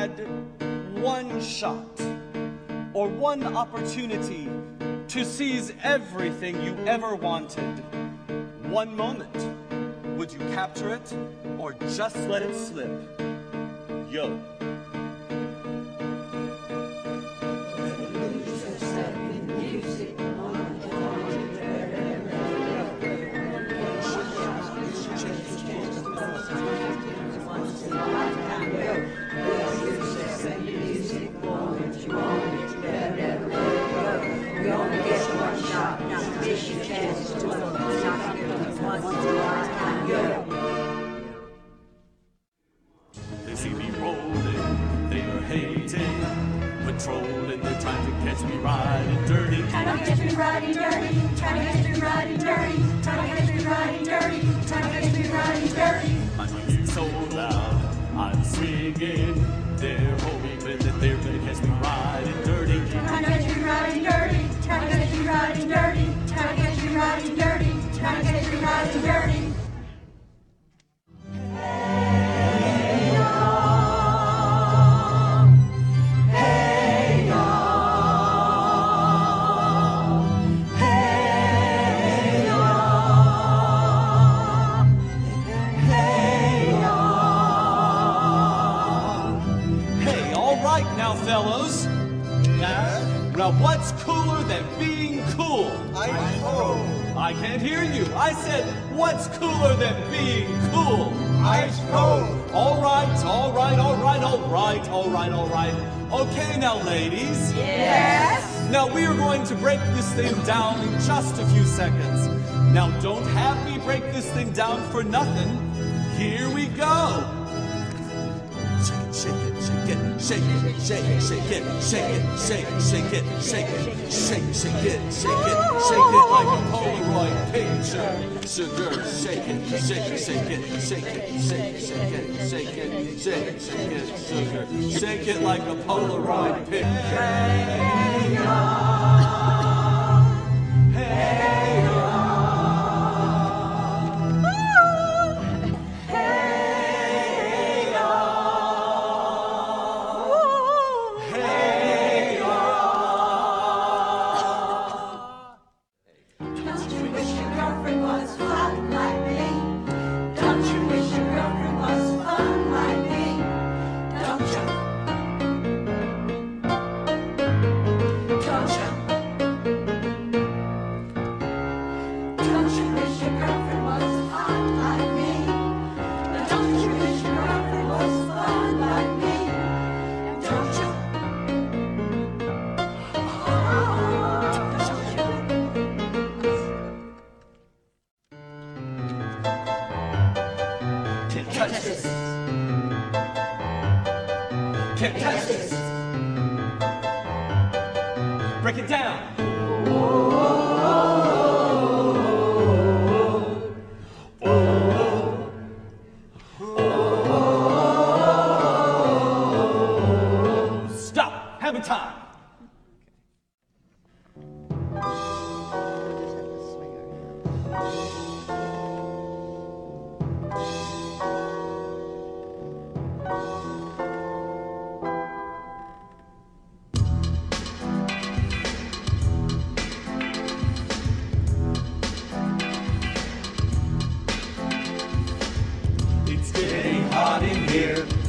had one shot or one opportunity to seize everything you ever wanted, one moment, would you capture it or just let it slip? Yo. They see me rolling, they are hating, patrolling, they're trying to catch me riding dirty. Trying to catch me riding dirty, trying to catch me riding dirty, trying to catch me riding dirty, trying to catch me riding dirty. My music's so loud, I'm swinging, they're hoping that they're gonna catch me riding dirty. Trying to catch me riding dirty, trying to catch me riding dirty, trying to catch me riding dirty, trying to catch me riding dirty. Now, fellows, now what's cooler than being cool? I can't hear you. I said, what's cooler than being cool? Ice cold. All right. Okay, now, ladies. Yes? Now, we are going to break this thing down in just a few seconds. Now, don't have me break this thing down for nothing. Here we go. Shake it, shake it, shake it, shake it, shake it, shake it, shake it, shake it, shake it, shake it, shake it, shake it, shake it like a Polaroid picture. Sugar, shake it, shake it, shake it, shake it, shake it, shake it, shake it, shake it, shake it, sugar. Shake it like a Polaroid picture. Hey, y'all. Hey, y'all. Can't touch this. Break it down. Stop. Having time. It's getting hot in here.